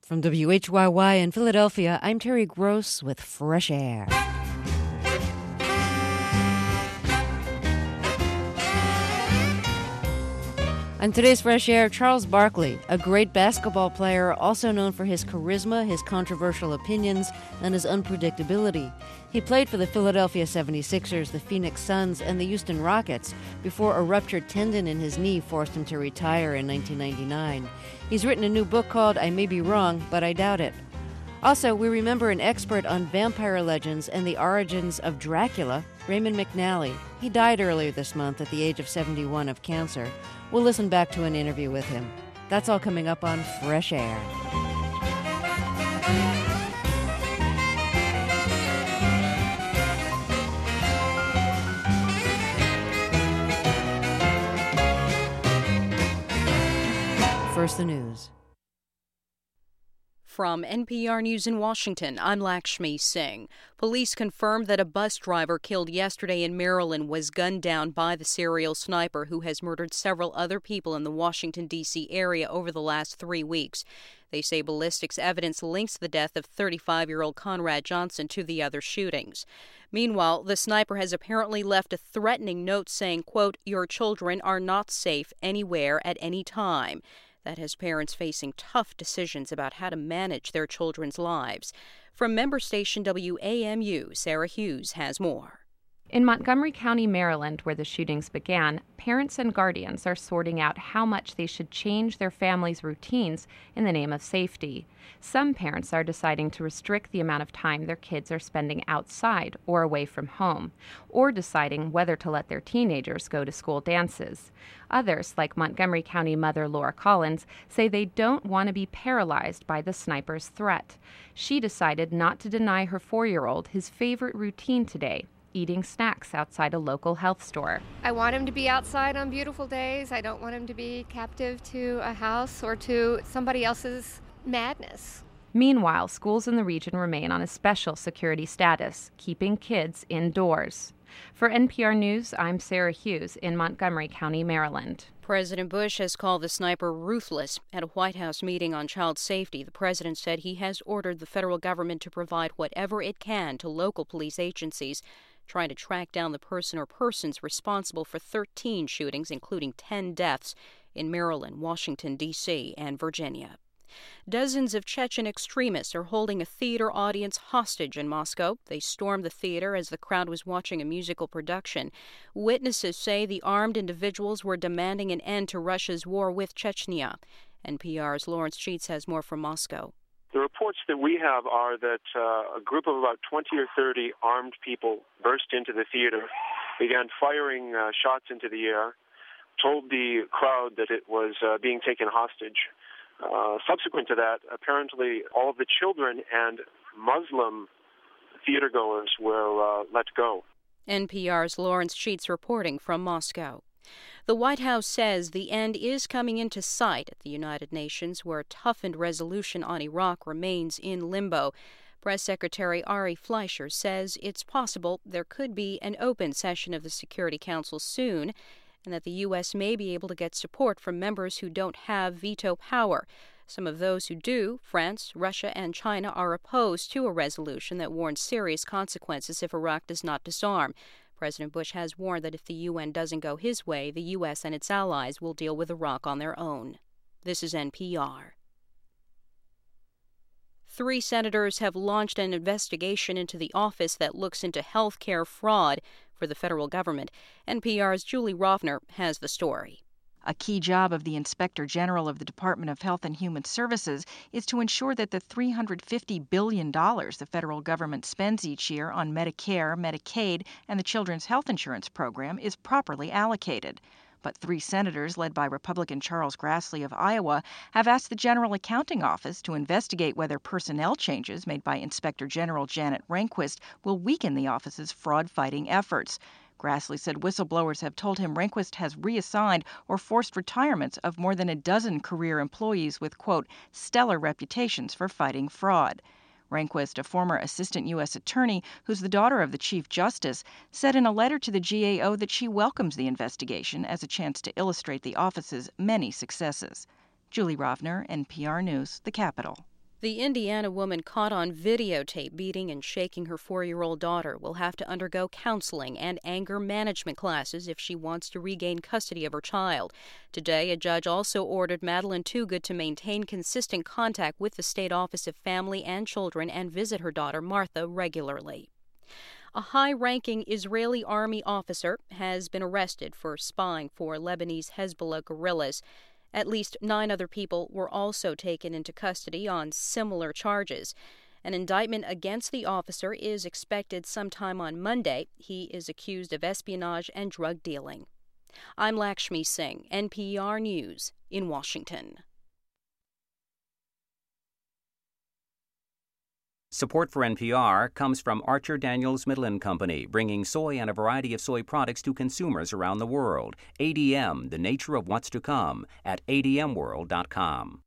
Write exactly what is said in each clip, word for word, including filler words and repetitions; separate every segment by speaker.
Speaker 1: From W H Y Y in Philadelphia, I'm Terry Gross with Fresh Air. On today's Fresh Air, Charles Barkley, a great basketball player, also known for his charisma, his controversial opinions, and his unpredictability. He played for the Philadelphia seventy-sixers, the Phoenix Suns, and the Houston Rockets before a ruptured tendon in his knee forced him to retire in nineteen ninety-nine. He's written a new book called I May Be Wrong, But I Doubt It. Also, we remember an expert on vampire legends and the origins of Dracula, Raymond McNally. He died earlier this month at the age of seventy-one of cancer. We'll listen back to an interview with him. That's all coming up on Fresh Air. First, the news.
Speaker 2: From N P R News in Washington, I'm Lakshmi Singh. Police confirmed that a bus driver killed yesterday in Maryland was gunned down by the serial sniper who has murdered several other people in the Washington, D C area over the last three weeks. They say ballistics evidence links the death of thirty-five-year-old Conrad Johnson to the other shootings. Meanwhile, the sniper has apparently left a threatening note saying, quote, "Your children are not safe anywhere at any time." That has parents facing tough decisions about how to manage their children's lives. From member station W A M U, Sarah Hughes has more.
Speaker 3: In Montgomery County, Maryland, where the shootings began, parents and guardians are sorting out how much they should change their families' routines in the name of safety. Some parents are deciding to restrict the amount of time their kids are spending outside or away from home, or deciding whether to let their teenagers go to school dances. Others, like Montgomery County mother Laura Collins, say they don't want to be paralyzed by the sniper's threat. She decided not to deny her four-year-old his favorite routine today, eating snacks outside a local health store.
Speaker 4: I want him to be outside on beautiful days. I don't want him to be captive to a house or to somebody else's madness.
Speaker 3: Meanwhile, schools in the region remain on a special security status, keeping kids indoors. For N P R News, I'm Sarah Hughes in Montgomery County, Maryland.
Speaker 2: President Bush has called the sniper ruthless. At a White House meeting on child safety, the president said he has ordered the federal government to provide whatever it can to local police agencies trying to track down the person or persons responsible for thirteen shootings, including ten deaths in Maryland, Washington, D C, and Virginia. Dozens of Chechen extremists are holding a theater audience hostage in Moscow. They stormed the theater as the crowd was watching a musical production. Witnesses say the armed individuals were demanding an end to Russia's war with Chechnya. N P R's Lawrence Sheets has more from Moscow.
Speaker 5: The reports that we have are that uh, a group of about twenty or thirty armed people burst into the theater, began firing uh, shots into the air, told the crowd that it was uh, being taken hostage. Uh, subsequent to that, apparently all of the children and Muslim theatergoers were uh, let go.
Speaker 2: N P R's Lawrence Sheets reporting from Moscow. The White House says the end is coming into sight at the United Nations, where a toughened resolution on Iraq remains in limbo. Press Secretary Ari Fleischer says it's possible there could be an open session of the Security Council soon, and that the U S may be able to get support from members who don't have veto power. Some of those who do, France, Russia, and China, are opposed to a resolution that warns serious consequences if Iraq does not disarm. President Bush has warned that if the U N doesn't go his way, the U S and its allies will deal with Iraq on their own. This is N P R. Three senators have launched an investigation into the office that looks into health care fraud for the federal government. N P R's Julie Rovner has the story.
Speaker 6: A key job of the Inspector General of the Department of Health and Human Services is to ensure that the three hundred fifty billion dollars the federal government spends each year on Medicare, Medicaid, and the Children's Health Insurance Program is properly allocated. But three senators, led by Republican Charles Grassley of Iowa, have asked the General Accounting Office to investigate whether personnel changes made by Inspector General Janet Rehnquist will weaken the office's fraud-fighting efforts. Grassley said whistleblowers have told him Rehnquist has reassigned or forced retirements of more than a dozen career employees with, quote, stellar reputations for fighting fraud. Rehnquist, a former assistant U S attorney who's the daughter of the Chief Justice, said in a letter to the G A O that she welcomes the investigation as a chance to illustrate the office's many successes. Julie Rovner, N P R News, the Capitol.
Speaker 2: The Indiana woman caught on videotape beating and shaking her four-year-old daughter will have to undergo counseling and anger management classes if she wants to regain custody of her child. Today, a judge also ordered Madeline Toogood to maintain consistent contact with the State Office of Family and Children and visit her daughter Martha regularly. A high-ranking Israeli army officer has been arrested for spying for Lebanese Hezbollah guerrillas. At least nine other people were also taken into custody on similar charges. An indictment against the officer is expected sometime on Monday. He is accused of espionage and drug dealing. I'm Lakshmi Singh, N P R News in Washington.
Speaker 7: Support for N P R comes from Archer Daniels Midland Company, bringing soy and a variety of soy products to consumers around the world. A D M, the nature of what's to come, at A D M world dot com.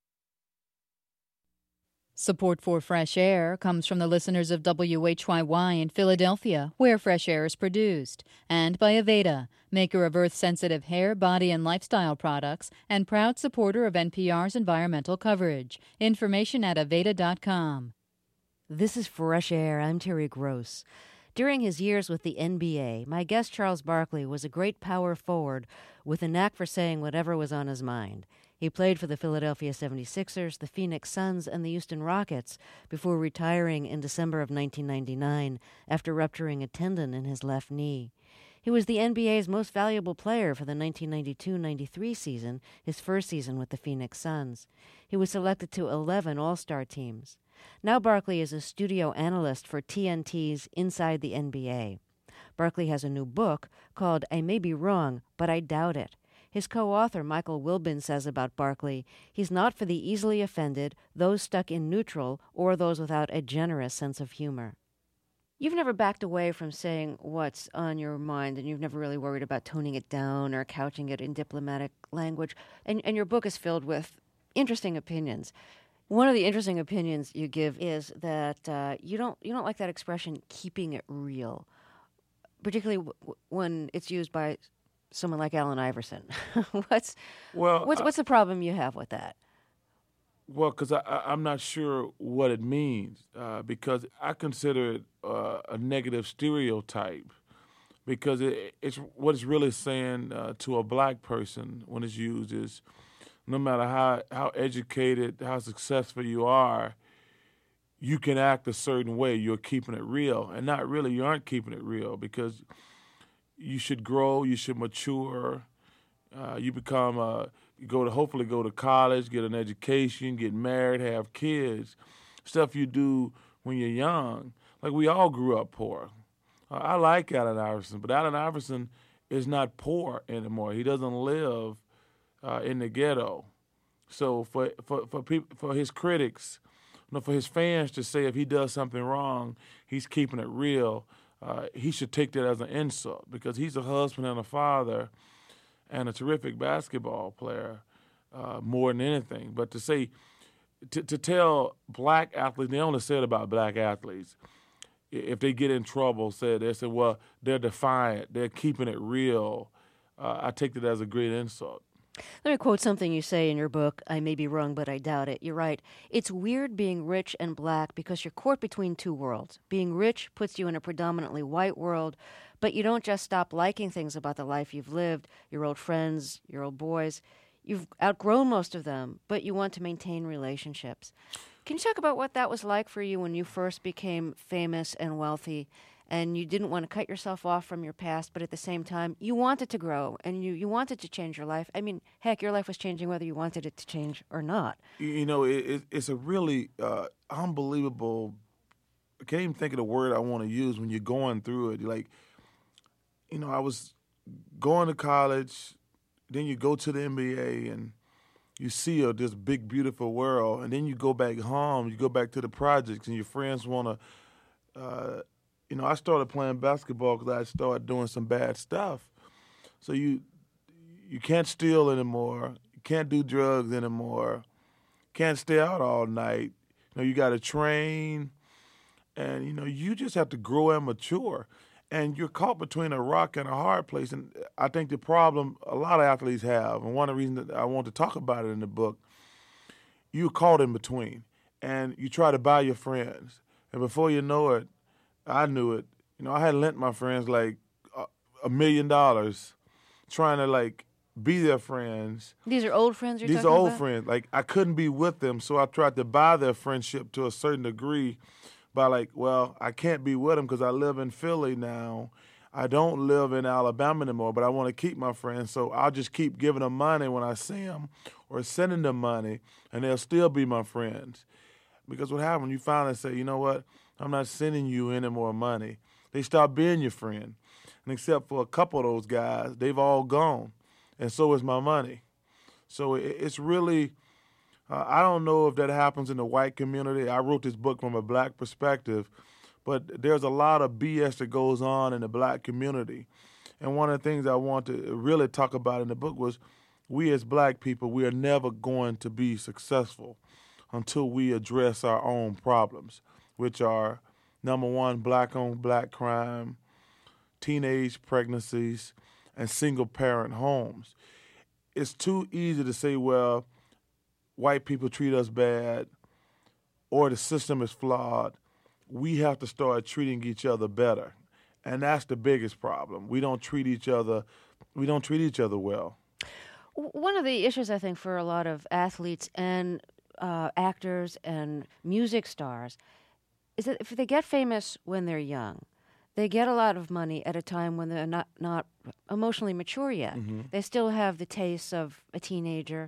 Speaker 8: Support for Fresh Air comes from the listeners of W H Y Y in Philadelphia, where Fresh Air is produced, and by Aveda, maker of earth-sensitive hair, body, and lifestyle products, and proud supporter of N P R's environmental coverage. Information at aveda dot com.
Speaker 1: This is Fresh Air. I'm Terry Gross. During his years with the N B A, my guest Charles Barkley was a great power forward with a knack for saying whatever was on his mind. He played for the Philadelphia seventy-sixers, the Phoenix Suns, and the Houston Rockets before retiring in December of nineteen ninety-nine after rupturing a tendon in his left knee. He was the N B A's most valuable player for the nineteen ninety-two ninety-three season, his first season with the Phoenix Suns. He was selected to eleven All-Star teams. Now Barkley is a studio analyst for T N T's Inside the N B A. Barkley has a new book called I May Be Wrong, But I Doubt It. His co-author, Michael Wilbin, says about Barkley, he's not for the easily offended, those stuck in neutral, or those without a generous sense of humor. You've never backed away from saying what's on your mind, and you've never really worried about toning it down or couching it in diplomatic language. And, and your book is filled with interesting opinions. One of the interesting opinions you give is that uh, you don't you don't like that expression, keeping it real, particularly w- when it's used by someone like Allen Iverson. what's
Speaker 9: well,
Speaker 1: what's
Speaker 9: I,
Speaker 1: what's the problem you have with that?
Speaker 9: Well, because I'm not sure what it means, uh, because I consider it uh, a negative stereotype, because it, it's what it's really saying uh, to a black person when it's used is, no matter how, how educated, how successful you are, you can act a certain way. You're keeping it real. And not really, you aren't keeping it real, because you should grow, you should mature, uh, you become, a, you go to hopefully go to college, get an education, get married, have kids, stuff you do when you're young. Like we all grew up poor. Uh, I like Allen Iverson, but Allen Iverson is not poor anymore. He doesn't live Uh, in the ghetto. So for for for people, for his critics, you know, for his fans to say if he does something wrong, he's keeping it real, uh, he should take that as an insult, because he's a husband and a father and a terrific basketball player uh, more than anything. But to say, to, to tell black athletes, they only said about black athletes, if they get in trouble, said they said, well, they're defiant, they're keeping it real. Uh, I take that as a great insult.
Speaker 1: Let me quote something you say in your book, I May Be Wrong, But I Doubt It. You write, it's weird being rich and black because you're caught between two worlds. Being rich puts you in a predominantly white world, but you don't just stop liking things about the life you've lived, your old friends, your old boys. You've outgrown most of them, but you want to maintain relationships. Can you talk about what that was like for you when you first became famous and wealthy, and you didn't want to cut yourself off from your past, but at the same time, you wanted to grow, and you, you wanted to change your life? I mean, heck, your life was changing whether you wanted it to change or not.
Speaker 9: You know, it, it, it's a really uh, unbelievable, I can't even think of the word I want to use when you're going through it. Like, you know, I was going to college, then you go to the N B A, and you see uh, this big, beautiful world, and then you go back home, you go back to the projects, and your friends want to, uh, you know, I started playing basketball because I started doing some bad stuff. So you you can't steal anymore. You can't do drugs anymore. Can't stay out all night. You know, you got to train. And, you know, you just have to grow and mature. And you're caught between a rock and a hard place. And I think the problem a lot of athletes have, and one of the reasons that I want to talk about it in the book, you're caught in between. and you try to buy your friends. And before you know it, I knew it. You know, I had lent my friends like a, a million dollars trying to like be their friends.
Speaker 1: These are old friends you're
Speaker 9: These
Speaker 1: talking
Speaker 9: are old
Speaker 1: about?
Speaker 9: friends. Like, I couldn't be with them, so I tried to buy their friendship to a certain degree by like, well, I can't be with them because I live in Philly now. I don't live in Alabama anymore, but I want to keep my friends, so I'll just keep giving them money when I see them or sending them money, and they'll still be my friends. Because what happened, you finally say, you know what, I'm not sending you any more money. They stop being your friend. And except for a couple of those guys, they've all gone, and so is my money. So it, it's really, uh, I don't know if that happens in the white community. I wrote this book from a black perspective, but there's a lot of B S that goes on in the black community. And one of the things I want to really talk about in the book was we as black people, we are never going to be successful until we address our own problems, which are, number one, black-on black crime, teenage pregnancies, and single-parent homes. It's too easy to say, well, white people treat us bad or the system is flawed. We have to start treating each other better. And that's the biggest problem. We don't treat each other, we don't treat each other well.
Speaker 1: One of the issues, I think, for a lot of athletes and uh, actors and music stars is that if they get famous when they're young, they get a lot of money at a time when they're not, not emotionally mature yet.
Speaker 9: Mm-hmm.
Speaker 1: They still have the tastes of a teenager,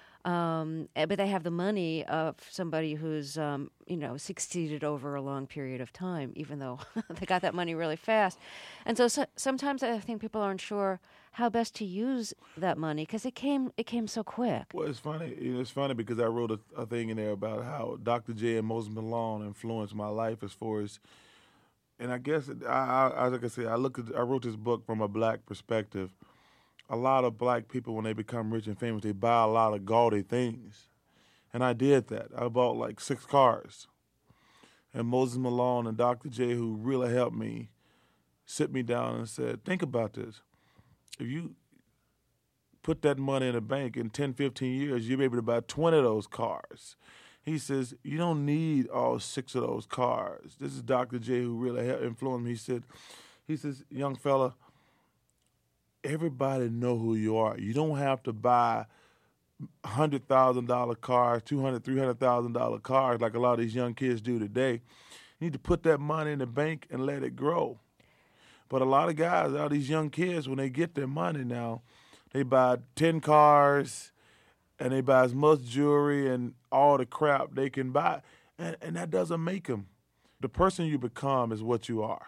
Speaker 1: um, but they have the money of somebody who's, um, you know, succeeded over a long period of time, even though they got that money really fast. And so, so sometimes I think people aren't sure how best to use that money because it came it came so quick.
Speaker 9: Well, it's funny. You know, it's funny because I wrote a, a thing in there about how Doctor J and Moses Malone influenced my life as far as, and I guess I, I like I said, I look at, I wrote this book from a black perspective. A lot of black people, when they become rich and famous, they buy a lot of gaudy things, and I did that. I bought like six cars, and Moses Malone and Doctor J, who really helped me, sit me down and said, "Think about this. If you put that money in the bank in ten, fifteen years, you'll be able to buy twenty of those cars." He says, you don't need all six of those cars. This is Doctor J who really helped influence me. He said, he says, young fella, everybody know who you are. You don't have to buy one hundred thousand dollars cars, two hundred thousand dollars, three hundred thousand dollars cars like a lot of these young kids do today. You need to put that money in the bank and let it grow. But a lot of guys, all these young kids, when they get their money now, they buy ten cars and they buy as much jewelry and all the crap they can buy. And, and that doesn't make them. The person you become is what you are.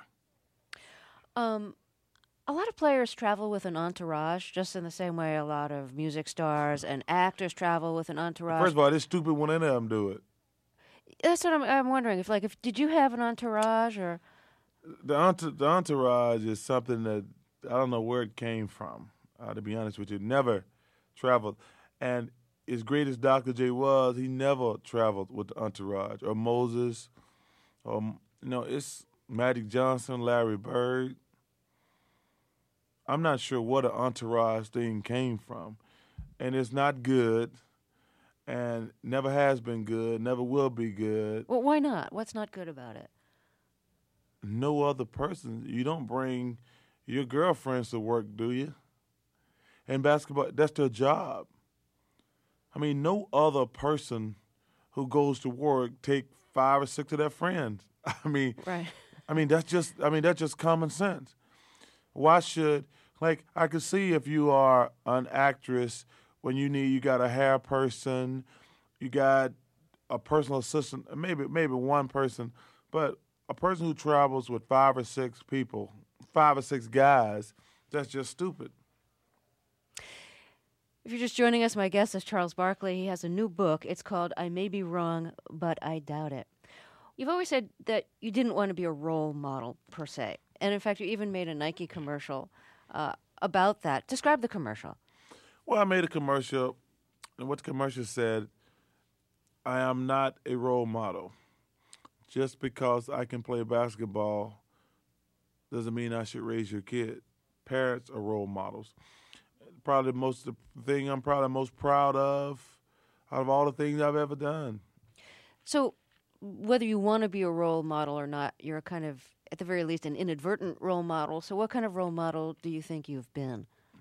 Speaker 1: Um, a lot of players travel with an entourage, just in the same way a lot of music stars and actors travel with an entourage.
Speaker 9: First of all, it's stupid when any of them do it.
Speaker 1: That's what I'm, I'm wondering. If, like, if did you have an entourage or?
Speaker 9: The, entour- the entourage is something that I don't know where it came from, uh, to be honest with you. Never traveled. And as great as Doctor J was, he never traveled with the entourage. Or Moses, or, you know, it's Magic Johnson, Larry Bird. I'm not sure what an entourage thing came from. And it's not good, and never has been good, never will be good.
Speaker 1: Well, why not? What's not good about it?
Speaker 9: No other person. You don't bring your girlfriends to work, do you? And basketball, that's their job. I mean, no other person who goes to work take five or six of their friends. I mean,
Speaker 1: right.
Speaker 9: I mean that's just. I mean that's just common sense. Why should like I could see if you are an actress when you need you got a hair person, you got a personal assistant, maybe maybe one person, but a person who travels with five or six people, five or six guys, that's just stupid.
Speaker 1: If you're just joining us, my guest is Charles Barkley. He has a new book. It's called I May Be Wrong, But I Doubt It. You've always said that you didn't want to be a role model, per se. And, in fact, you even made a Nike commercial uh, about that. Describe the commercial.
Speaker 9: Well, I made a commercial, and what the commercial said, I am not a role model. Just because I can play basketball doesn't mean I should raise your kid. Parents are role models. Probably the most the thing I'm probably most proud of out of all the things I've ever done.
Speaker 1: So whether you want to be a role model or not, you're kind of, at the very least, an inadvertent role model. So what kind of role model do you think you've been?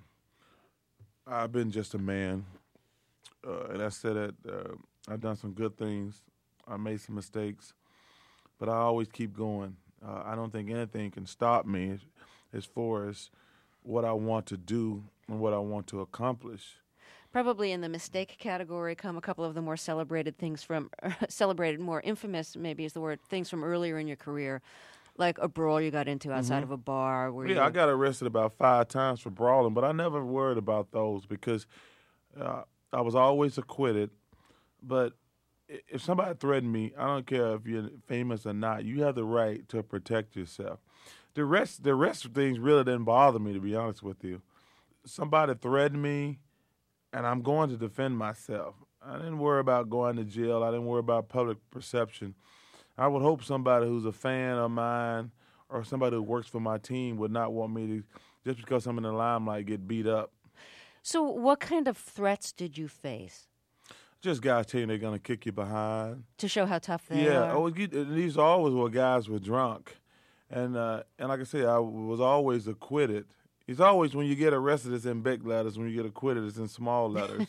Speaker 9: I've been just a man. Uh, and I said that uh, I've done some good things. I made some mistakes. But I always keep going. Uh, I don't think anything can stop me as, as far as what I want to do and what I want to accomplish.
Speaker 1: Probably in the mistake category come a couple of the more celebrated things from, celebrated, more infamous, maybe is the word, things from earlier in your career, like a brawl you got into outside mm-hmm. of a bar. Where
Speaker 9: yeah,
Speaker 1: you...
Speaker 9: I got arrested about five times for brawling, but I never worried about those because uh, I was always acquitted. But if somebody threatened me, I don't care if you're famous or not, you have the right to protect yourself. The rest, the rest of things really didn't bother me, to be honest with you. Somebody threatened me, and I'm going to defend myself. I didn't worry about going to jail. I didn't worry about public perception. I would hope somebody who's a fan of mine or somebody who works for my team would not want me to, just because I'm in the limelight, get beat up.
Speaker 1: So what kind of threats did you face?
Speaker 9: Just guys telling you they're going to kick you behind.
Speaker 1: To show how tough they
Speaker 9: yeah,
Speaker 1: are?
Speaker 9: Yeah, these always were guys were drunk. And, uh, and like I said, I was always acquitted. It's always when you get arrested, it's in big letters. When you get acquitted, it's in small letters.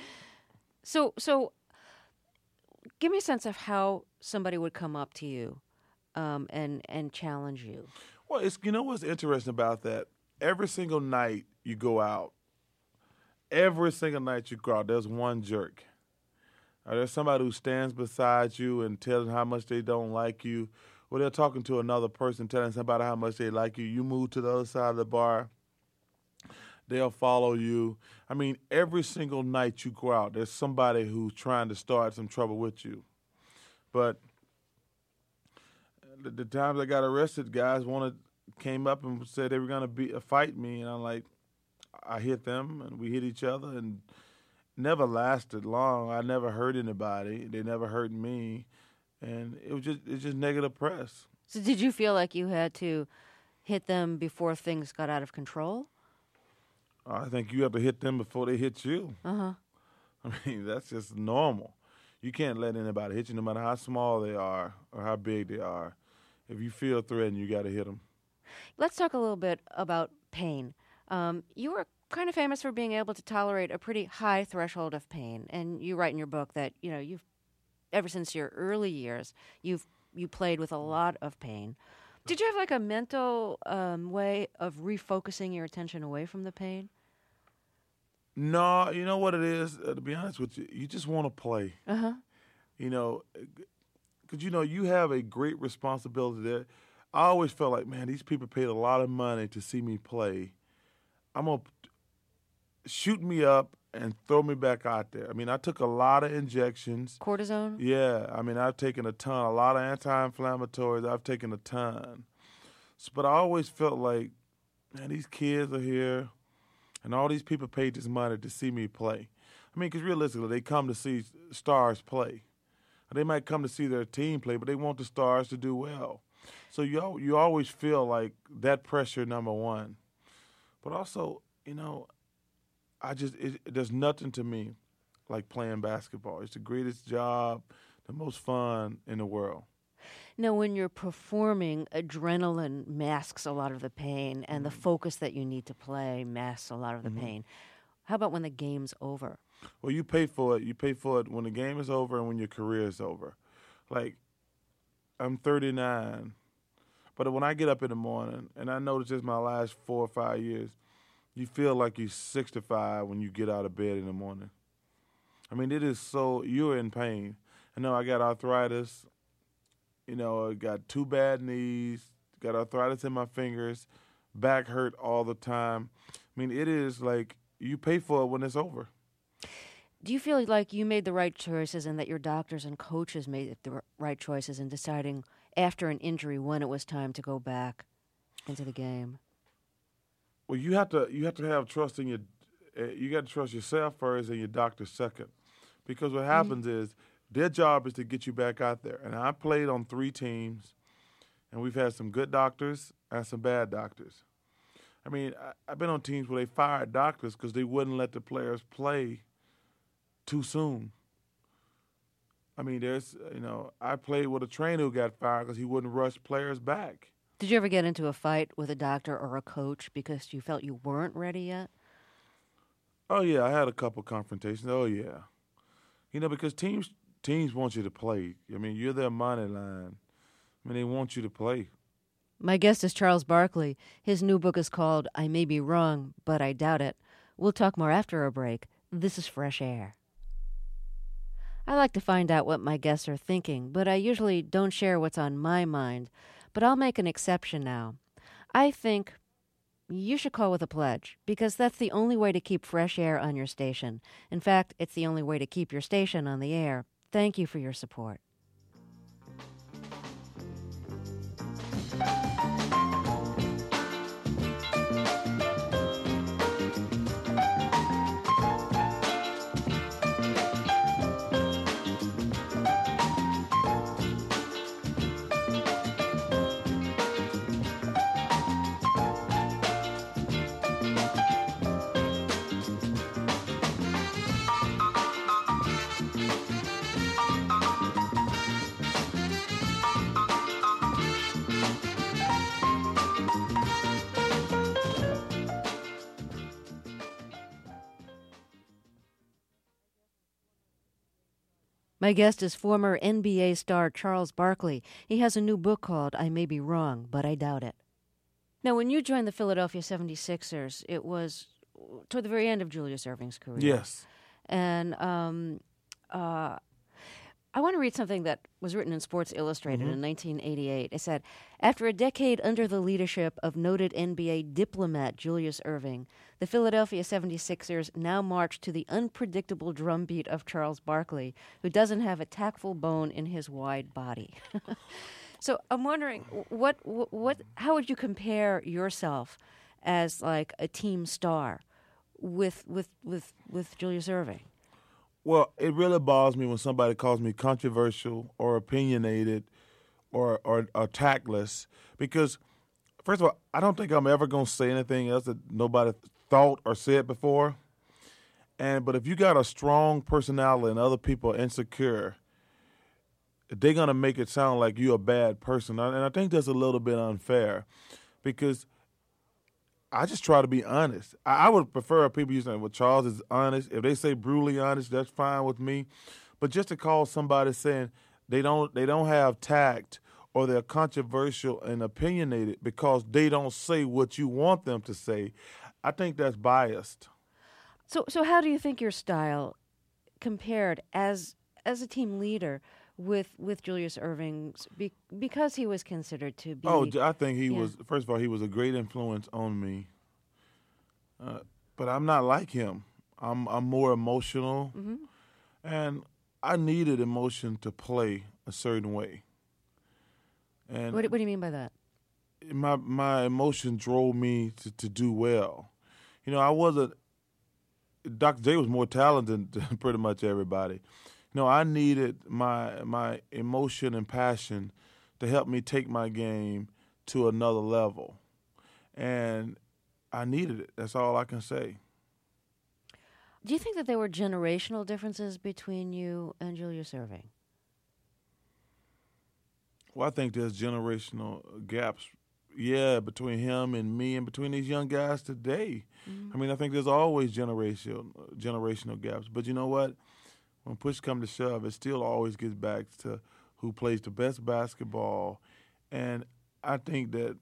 Speaker 1: so, so, give me a sense of how somebody would come up to you um, and and challenge you.
Speaker 9: Well, it's you know what's interesting about that? Every single night you go out, every single night you go out, there's one jerk. Or there's somebody who stands beside you and tells them how much they don't like you. Or they're talking to another person, telling somebody how much they like you. You move to the other side of the bar. They'll follow you. I mean, every single night you go out, there's somebody who's trying to start some trouble with you. But the, the times I got arrested, guys wanted came up and said they were going to be uh, fight me, and I'm like, I hit them, and we hit each other, and never lasted long. I never hurt anybody. They never hurt me, and it was just it's just negative press.
Speaker 1: So did you feel like you had to hit them before things got out of control?
Speaker 9: I think you have to hit them before they hit you.
Speaker 1: Uh-huh.
Speaker 9: I mean, that's just normal. You can't let anybody hit you, no matter how small they are or how big they are. If you feel threatened, you got to hit them.
Speaker 1: Let's talk a little bit about pain. Um, you were kind of famous for being able to tolerate a pretty high threshold of pain, and you write in your book that you know you've ever since your early years you've you played with a lot of pain. Did you have like a mental um, way of refocusing your attention away from the pain?
Speaker 9: No, you know what it is? Uh, to be honest with you, you just want to play.
Speaker 1: Uh-huh.
Speaker 9: You know, because, you know, you have a great responsibility there. I always felt like, man, these people paid a lot of money to see me play. I'm going to shoot me up and throw me back out there. I mean, I took a lot of injections.
Speaker 1: Cortisone?
Speaker 9: Yeah. I mean, I've taken a ton, a lot of anti-inflammatories. I've taken a ton. So, but I always felt like, man, these kids are here, and all these people paid this money to see me play. I mean, because realistically, they come to see stars play. They might come to see their team play, but they want the stars to do well. So you you always feel like that pressure, number one. But also, you know, I just it, there's nothing to me like playing basketball. It's the greatest job, the most fun in the world.
Speaker 1: Now, when you're performing, adrenaline masks a lot of the pain, and mm-hmm. the focus that you need to play masks a lot of the mm-hmm. pain. How about when the game's over?
Speaker 9: Well, you pay for it. You pay for it when the game is over and when your career is over. Like, I'm thirty-nine, but when I get up in the morning, and I know it's just my last four or five years, you feel like you're sixty-five when you get out of bed in the morning. I mean, it is so, you're in pain. I know I got arthritis. You know, I got two bad knees, got arthritis in my fingers, back hurt all the time. I mean, it is like you pay for it when it's over.
Speaker 1: Do you feel like you made the right choices and that your doctors and coaches made the right choices in deciding after an injury when it was time to go back into the game?
Speaker 9: Well, you have to you have to have trust in your uh, you got to trust yourself first and your doctor second, because what happens mm-hmm. is their job is to get you back out there. And I played on three teams, and we've had some good doctors and some bad doctors. I mean, I, I've been on teams where they fired doctors because they wouldn't let the players play too soon. I mean, there's, you know, I played with a trainer who got fired because he wouldn't rush players back.
Speaker 1: Did you ever get into a fight with a doctor or a coach because you felt you weren't ready yet?
Speaker 9: Oh, yeah, I had a couple confrontations. Oh, yeah. You know, because teams teams want you to play. I mean, you're their money line. I mean, they want you to play.
Speaker 1: My guest is Charles Barkley. His new book is called I May Be Wrong, But I Doubt It. We'll talk more after a break. This is Fresh Air. I like to find out what my guests are thinking, but I usually don't share what's on my mind. But I'll make an exception now. I think you should call with a pledge, because that's the only way to keep fresh air on your station. In fact, it's the only way to keep your station on the air. Thank you for your support. My guest is former N B A star Charles Barkley. He has a new book called I May Be Wrong, But I Doubt It. Now, when you joined the Philadelphia seventy-sixers, it was toward the very end of Julius Erving's career.
Speaker 9: Yes.
Speaker 1: And um, uh, I want to read something that was written in Sports Illustrated mm-hmm. in nineteen eighty-eight. It said, after a decade under the leadership of noted N B A diplomat Julius Erving, the Philadelphia seventy-sixers now march to the unpredictable drumbeat of Charles Barkley, who doesn't have a tactful bone in his wide body. So I'm wondering, what, what, how would you compare yourself as like a team star with with with, with Julius Erving?
Speaker 9: Well, it really bothers me when somebody calls me controversial or opinionated or, or, or tactless because, first of all, I don't think I'm ever going to say anything else that nobody thought or said before. And but if you got a strong personality and other people are insecure, they're going to make it sound like you're a bad person. And I think that's a little bit unfair because I just try to be honest. I, I would prefer people using, well, Charles is honest. If they say brutally honest, that's fine with me. But just to call somebody saying they don't they don't have tact or they're controversial and opinionated because they don't say what you want them to say, I think that's biased.
Speaker 1: So so how do you think your style compared as as a team leader with with Julius Erving's be, because he was considered to be?
Speaker 9: Oh, I think he
Speaker 1: yeah.
Speaker 9: was, first of all, he was a great influence on me. Uh, but I'm not like him. I'm I'm more emotional.
Speaker 1: Mm-hmm.
Speaker 9: And I needed emotion to play a certain way. And
Speaker 1: what, what do you mean by that?
Speaker 9: My my emotion drove me to, to do well. You know, I wasn't, Doctor J was more talented than pretty much everybody. You know, I needed my my emotion and passion to help me take my game to another level. And I needed it. That's all I can say.
Speaker 1: Do you think that there were generational differences between you and Julius Erving?
Speaker 9: Well, I think there's generational gaps, yeah, between him and me and between these young guys today. Mm-hmm. I mean, I think there's always generational generational gaps. But you know what? When push comes to shove, it still always gets back to who plays the best basketball. And I think that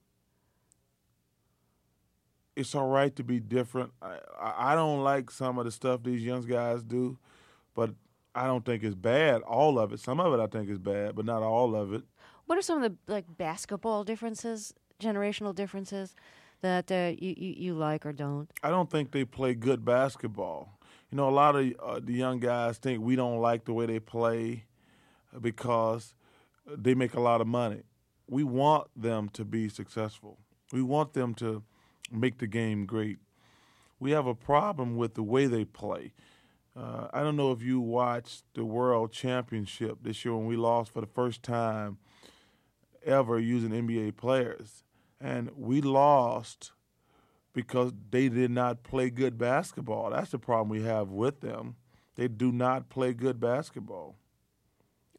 Speaker 9: it's all right to be different. I, I don't like some of the stuff these young guys do, but I don't think it's bad, all of it. Some of it I think is bad, but not all of it.
Speaker 1: What are some of the like basketball differences, generational differences, that uh, you, you, you like or don't?
Speaker 9: I don't think they play good basketball. You know, a lot of uh, the young guys think we don't like the way they play because they make a lot of money. We want them to be successful. We want them to make the game great. We have a problem with the way they play. Uh, I don't know if you watched the World Championship this year when we lost for the first time ever using N B A players. And we lost because they did not play good basketball. That's the problem we have with them. They do not play good basketball.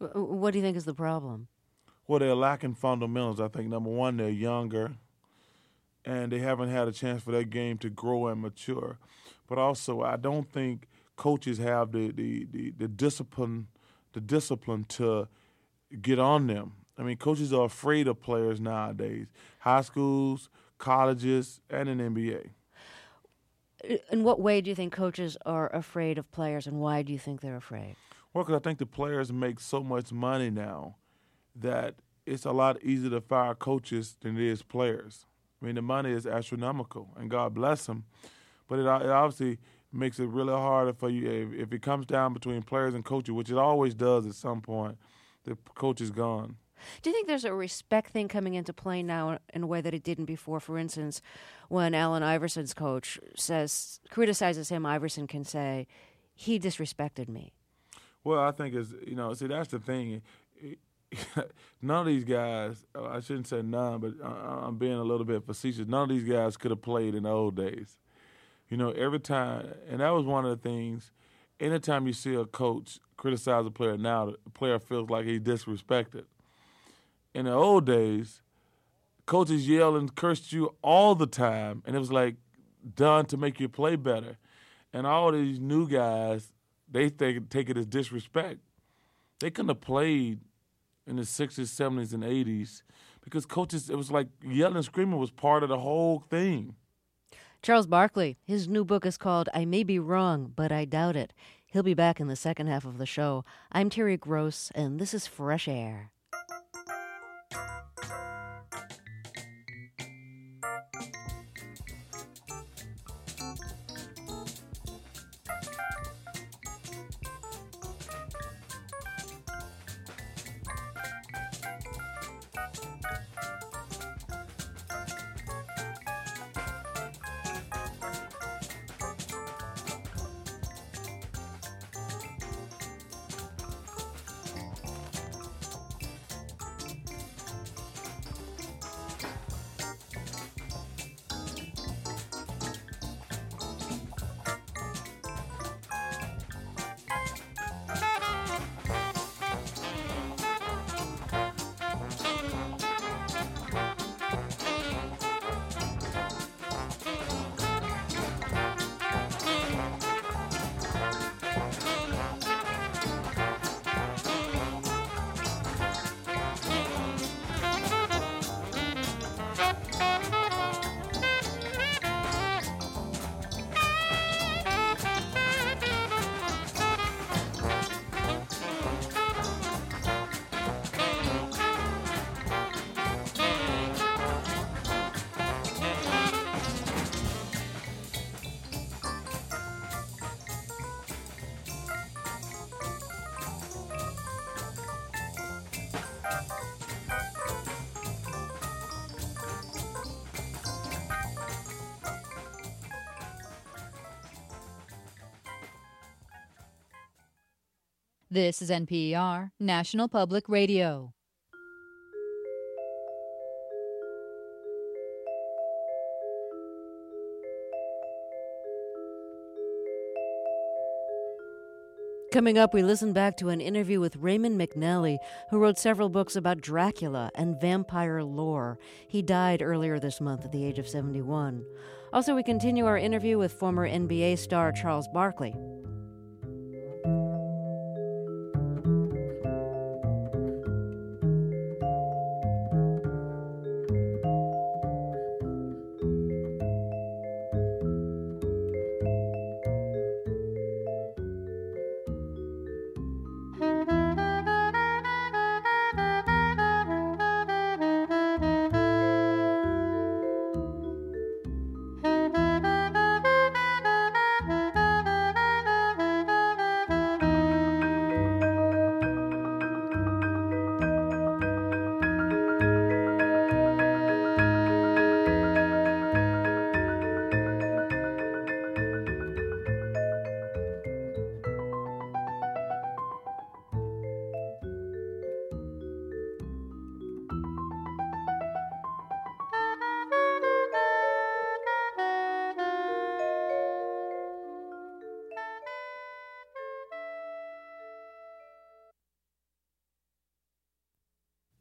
Speaker 1: What do you think is the problem?
Speaker 9: Well, they're lacking fundamentals. I think, number one, they're younger, and they haven't had a chance for their game to grow and mature. But also, I don't think coaches have the, the, the, the discipline the discipline to get on them. I mean, coaches are afraid of players nowadays, high schools, colleges, and an N B A.
Speaker 1: In what way do you think coaches are afraid of players, and why do you think they're afraid?
Speaker 9: Well, because I think the players make so much money now that it's a lot easier to fire coaches than it is players. I mean, the money is astronomical, and God bless them. But it, it obviously makes it really harder for you if, if it comes down between players and coaches, which it always does at some point. The coach is gone.
Speaker 1: Do you think there's a respect thing coming into play now in a way that it didn't before? For instance, when Allen Iverson's coach says criticizes him, Iverson can say, "He disrespected me."
Speaker 9: Well, I think it's, you know, see, that's the thing. None of these guys, I shouldn't say none, but I'm being a little bit facetious. None of these guys could have played in the old days. You know, every time, and that was one of the things, anytime you see a coach criticize a player now, the player feels like he's disrespected. In the old days, coaches yelled and cursed you all the time, and it was like done to make you play better. And all these new guys, they think, take it as disrespect. They couldn't have played in the sixties, seventies, and eighties because coaches, it was like yelling and screaming was part of the whole thing.
Speaker 1: Charles Barkley, his new book is called I May Be Wrong, But I Doubt It. He'll be back in the second half of the show. I'm Terry Gross, and this is Fresh Air.
Speaker 8: This is N P R, National Public Radio.
Speaker 1: Coming up, we listen back to an interview with Raymond McNally, who wrote several books about Dracula and vampire lore. He died earlier this month at the age of seventy-one. Also, we continue our interview with former N B A star Charles Barkley.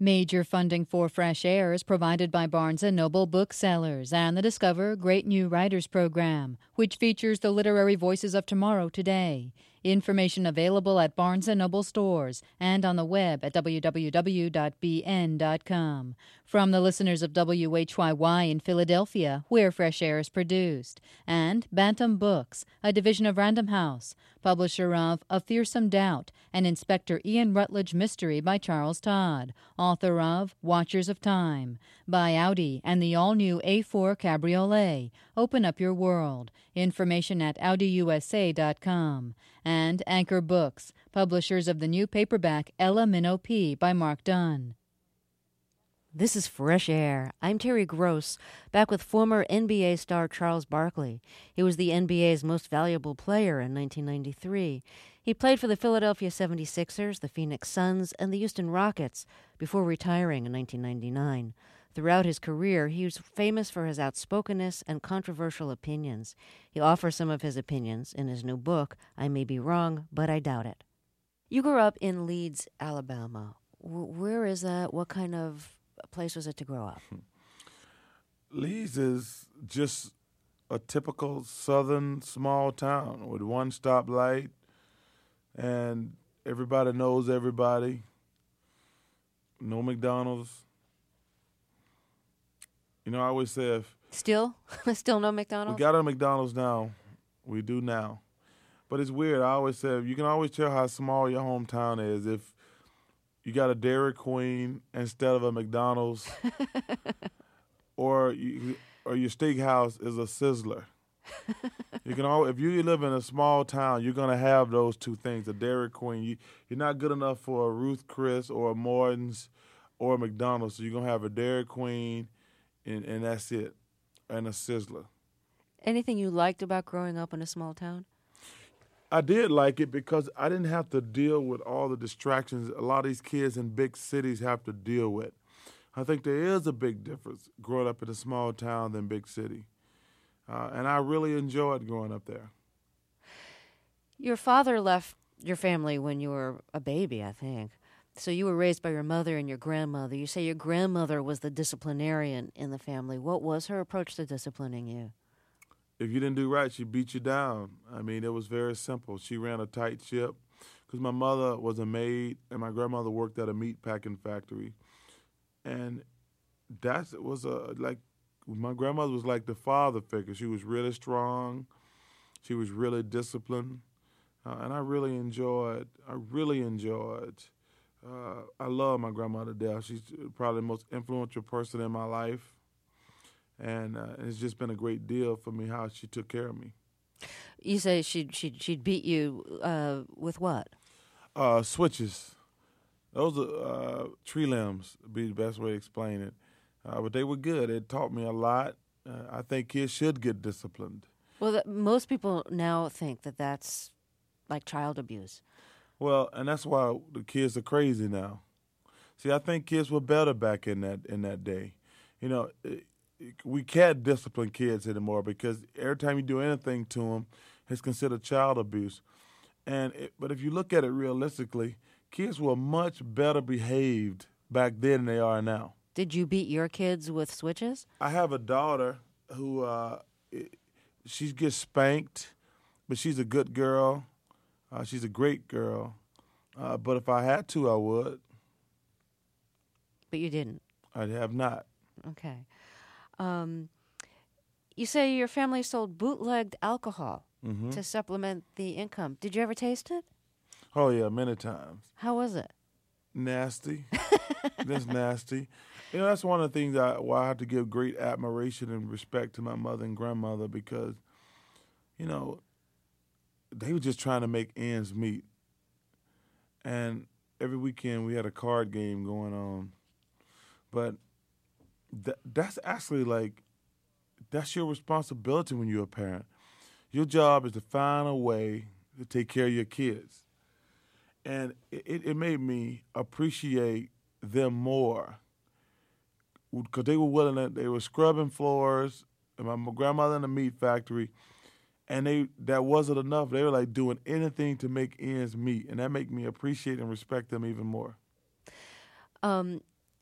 Speaker 8: Major funding for Fresh Air is provided by Barnes and Noble Booksellers and the Discover Great New Writers program, which features the literary voices of tomorrow today. Information available at Barnes and Noble stores and on the web at w w w dot b n dot com. From the listeners of W H Y Y in Philadelphia, where Fresh Air is produced, and Bantam Books, a division of Random House, publisher of A Fearsome Doubt, an Inspector Ian Rutledge mystery by Charles Todd, author of Watchers of Time, by Audi and the all-new A four Cabriolet. Open up your world. Information at audi u s a dot com. And Anchor Books, publishers of the new paperback Ella Minnow P. by Mark Dunn.
Speaker 1: This is Fresh Air. I'm Terry Gross, back with former N B A star Charles Barkley. He was the N B A's most valuable player in nineteen ninety-three. He played for the Philadelphia seventy-sixers, the Phoenix Suns, and the Houston Rockets before retiring in nineteen ninety-nine. Throughout his career, he was famous for his outspokenness and controversial opinions. He offers some of his opinions in his new book, I May Be Wrong, But I Doubt It. You grew up in Leeds, Alabama. W- where is that? What kind of place was it to grow up?
Speaker 9: Leeds is just a typical southern small town with one stoplight, and everybody knows everybody. No McDonald's. You know, I always say if...
Speaker 1: Still? Still no McDonald's?
Speaker 9: We got a McDonald's now. We do now. But it's weird. I always say you can always tell how small your hometown is if you got a Dairy Queen instead of a McDonald's, or you, or your steakhouse is a Sizzler. You can always, if you live in a small town, you're gonna have those two things. A Dairy Queen, you, you're not good enough for a Ruth Chris or a Morton's or a McDonald's, so you're gonna have a Dairy Queen, and, and that's it, and a Sizzler.
Speaker 1: Anything you liked about growing up in a small town?
Speaker 9: I did like it because I didn't have to deal with all the distractions a lot of these kids in big cities have to deal with. I think there is a big difference growing up in a small town than big city. Uh, and I really enjoyed growing up there.
Speaker 1: Your father left your family when you were a baby, I think. So you were raised by your mother and your grandmother. You say your grandmother was the disciplinarian in the family. What was her approach to disciplining you?
Speaker 9: If you didn't do right, she beat you down. I mean, it was very simple. She ran a tight ship because my mother was a maid and my grandmother worked at a meat packing factory. And that was a, like, my grandmother was like the father figure. She was really strong. She was really disciplined. Uh, and I really enjoyed, I really enjoyed, uh, I love my grandmother to death. She's probably the most influential person in my life. And uh, it's just been a great deal for me how she took care of me.
Speaker 1: You say she'd, she'd, she'd beat you uh, with what?
Speaker 9: Uh, switches. Those are uh, tree limbs, would be the best way to explain it. Uh, but they were good. It taught me a lot. Uh, I think kids should get disciplined.
Speaker 1: Well, that, most people now think that that's like child abuse.
Speaker 9: Well, and that's why the kids are crazy now. See, I think kids were better back in that in that day. You know, it, we can't discipline kids anymore because every time you do anything to them, it's considered child abuse. And it, but if you look at it realistically, kids were much better behaved back then than they are now.
Speaker 1: Did you beat your kids with switches?
Speaker 9: I have a daughter who uh, she gets spanked, but she's a good girl. Uh, she's a great girl. Uh, but if I had to, I would.
Speaker 1: But you didn't?
Speaker 9: I have not.
Speaker 1: Okay. Um, you say your family sold bootlegged alcohol
Speaker 9: mm-hmm.
Speaker 1: to supplement the income. Did you ever taste it?
Speaker 9: Oh, yeah, many times.
Speaker 1: How was it?
Speaker 9: Nasty. That's nasty. You know, that's one of the things I, why I have to give great admiration and respect to my mother and grandmother because, you know, they were just trying to make ends meet. And every weekend we had a card game going on. But th- that's actually like, that's your responsibility when you're a parent. Your job is to find a way to take care of your kids. And it, it made me appreciate them more because they were willing to, they were scrubbing floors, and my grandmother in the meat factory, and they that wasn't enough. They were like doing anything to make ends meet, and that made me appreciate and respect them even more.
Speaker 1: Um,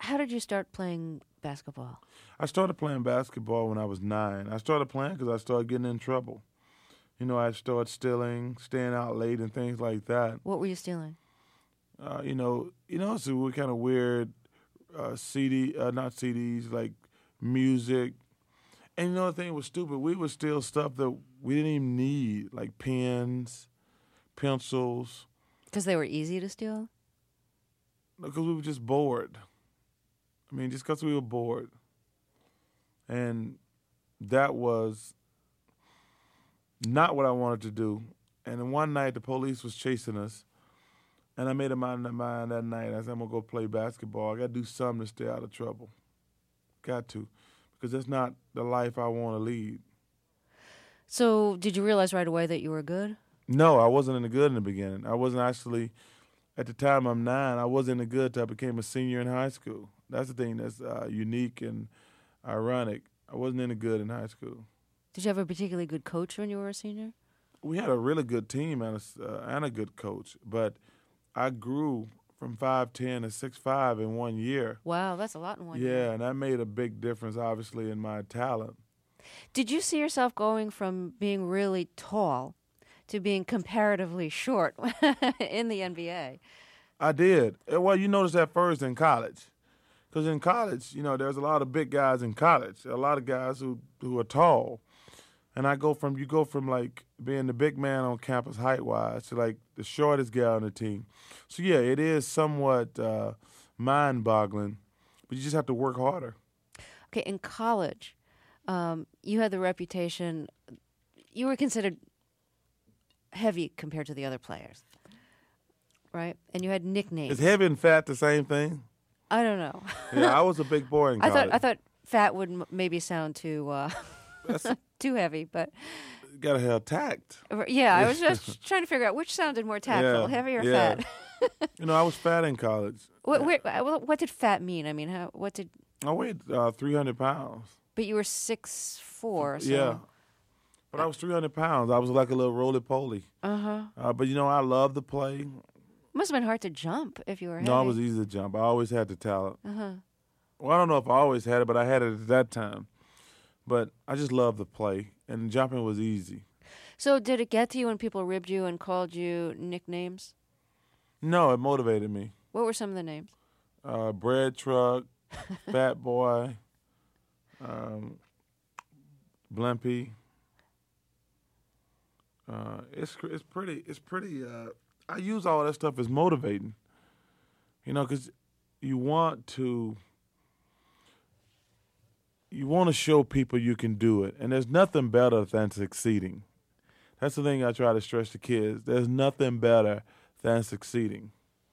Speaker 1: How did you start playing basketball?
Speaker 9: I started playing basketball when I was nine. I started playing because I started getting in trouble. You know, I started stealing, staying out late, and things like that.
Speaker 1: What were you stealing?
Speaker 9: Uh, you know, you know, it's a kind of weird uh, C D, uh, not C Ds, like music. And you know, the thing was stupid. We would steal stuff that we didn't even need, like pens, pencils.
Speaker 1: Because they were easy to steal?
Speaker 9: Because we were just bored. I mean, just because we were bored. And that was not what I wanted to do. And then one night, the police was chasing us. And I made up my mind that night. I said, I'm going to go play basketball. I got to do something to stay out of trouble. Got to. Because that's not the life I want to lead.
Speaker 1: So did you realize right away that you were good?
Speaker 9: No, I wasn't any good in the beginning. I wasn't actually, at the time I'm nine, I wasn't any good until I became a senior in high school. That's the thing that's uh, unique and ironic. I wasn't any good in high school.
Speaker 1: Did you have a particularly good coach when you were a senior?
Speaker 9: We had a really good team and a, uh, and a good coach, but I grew from five ten to six five in one year.
Speaker 1: Wow, that's a lot in one
Speaker 9: yeah,
Speaker 1: year.
Speaker 9: Yeah, and that made a big difference, obviously, in my talent.
Speaker 1: Did you see yourself going from being really tall to being comparatively short in the N B A?
Speaker 9: I did. Well, you noticed that first in college. Because in college, you know, there's a lot of big guys in college, a lot of guys who, who are tall. And I go from, you go from like being the big man on campus height-wise to like the shortest guy on the team. So yeah, it is somewhat uh, mind-boggling, but you just have to work harder.
Speaker 1: Okay, in college, um, you had the reputation, you were considered heavy compared to the other players, right? And you had nicknames.
Speaker 9: Is heavy and fat the same thing?
Speaker 1: I don't know.
Speaker 9: Yeah, I was a big boy in college.
Speaker 1: I thought I thought fat would m- maybe sound too uh, too heavy, but
Speaker 9: you gotta have tact.
Speaker 1: Yeah, I was just trying to figure out which sounded more tactful,
Speaker 9: yeah,
Speaker 1: heavy or
Speaker 9: yeah.
Speaker 1: fat.
Speaker 9: You know, I was fat in college.
Speaker 1: What, what, what did fat mean? I mean, how, what did?
Speaker 9: I weighed uh, three hundred pounds.
Speaker 1: But you were six four. So.
Speaker 9: Yeah. But I was three hundred pounds. I was like a little roly-poly.
Speaker 1: Uh-huh.
Speaker 9: Uh, but, you know, I loved to play.
Speaker 1: Must have been hard to jump if you were heavy.
Speaker 9: No, it was easy to jump. I always had the talent.
Speaker 1: Uh-huh.
Speaker 9: Well, I don't know if I always had it, but I had it at that time. But I just loved to play, and jumping was easy.
Speaker 1: So did it get to you when people ribbed you and called you nicknames?
Speaker 9: No, it motivated me.
Speaker 1: What were some of the names?
Speaker 9: Uh, bread truck, fat boy, um, Blimpy. Uh, it's it's pretty it's pretty. Uh, I use all that stuff as motivating, you know, because you want to you want to show people you can do it, and there's nothing better than succeeding. That's the thing I try to stress to kids. There's nothing better than succeeding.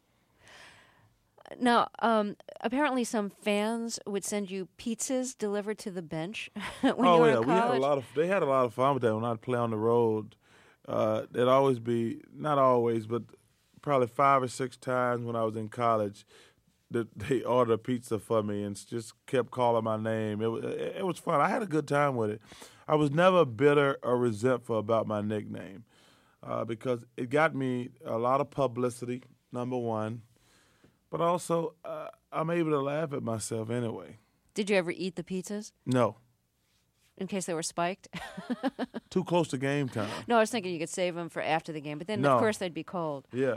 Speaker 1: Now, um, apparently some fans would send you pizzas delivered to the bench when
Speaker 9: oh,
Speaker 1: you were
Speaker 9: yeah,
Speaker 1: in college.
Speaker 9: we had a lot of. They had a lot of fun with that when I'd play on the road. Uh, there'd always be, not always, but probably five or six times when I was in college, that they ordered a pizza for me and just kept calling my name. It was, it was fun. I had a good time with it. I was never bitter or resentful about my nickname uh, because it got me a lot of publicity, number one, but also uh, I'm able to laugh at myself anyway.
Speaker 1: Did you ever eat the pizzas?
Speaker 9: No.
Speaker 1: In case they were spiked?
Speaker 9: Too close to game time.
Speaker 1: No, I was thinking you could save them for after the game, but then,
Speaker 9: no.
Speaker 1: of course, they'd be cold.
Speaker 9: Yeah.